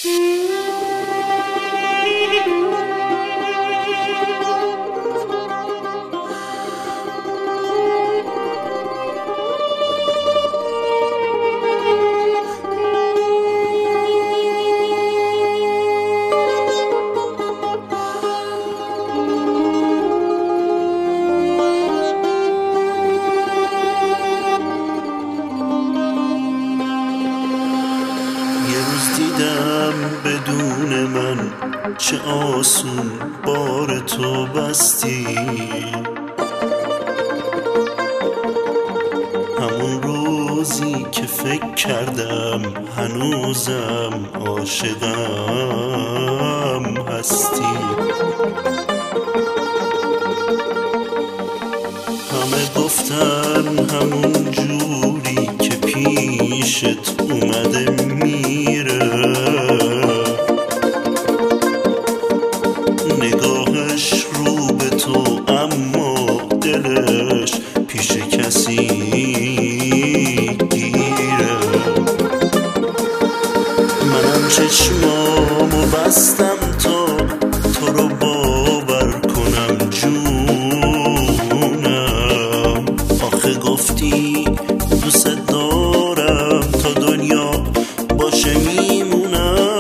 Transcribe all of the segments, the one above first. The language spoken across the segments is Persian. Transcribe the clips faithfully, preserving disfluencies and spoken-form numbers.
دیدم بدون من چه آسون بار تو بستی، همون روزی که فکر کردم هنوزم عاشقم هستی. همه گفتن همون جوری که پیشت اومده میره، نگاهش رو به تو اما دلش پیش کسی گیره. منم چشمامو بستم تا تو رو باور کنم جونم، آخه گفتی دوست دارم تا دنیا باشه میمونم.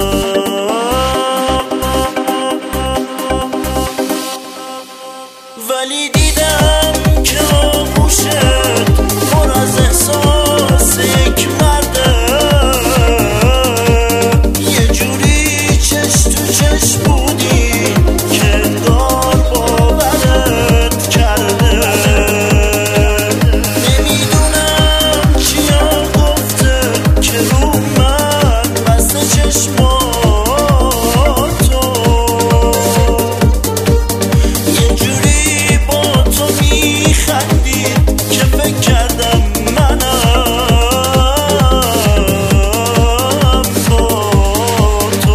ولی دیدم که آغوشت پر از احساس یک مرده، یه جوری چش تو چش بودی که انگار باورت کرده. نمیدونم چیا گفته که رو من بسته چشماتو، یه جوری با تو میخندید که فکر کردم منم با تو.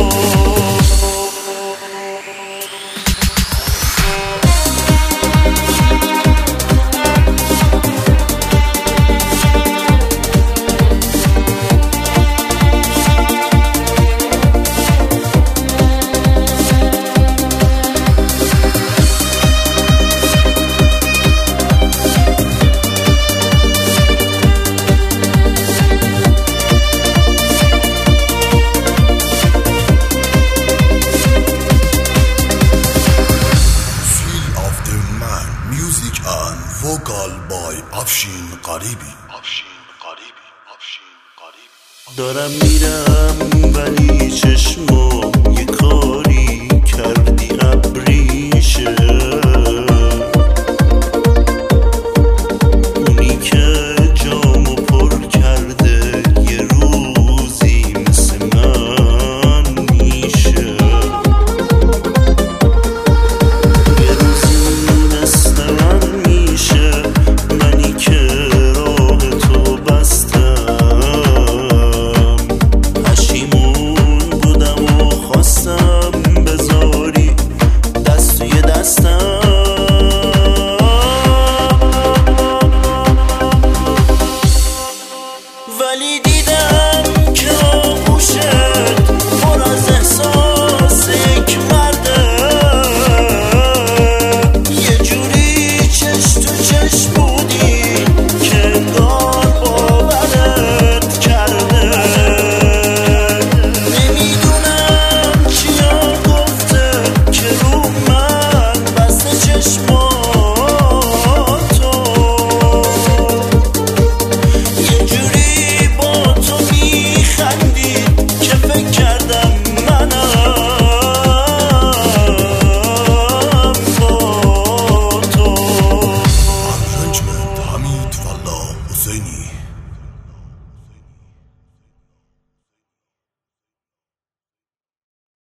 Music and vocal by افشین قریبی. دارم میرم ولی چشمام یه کار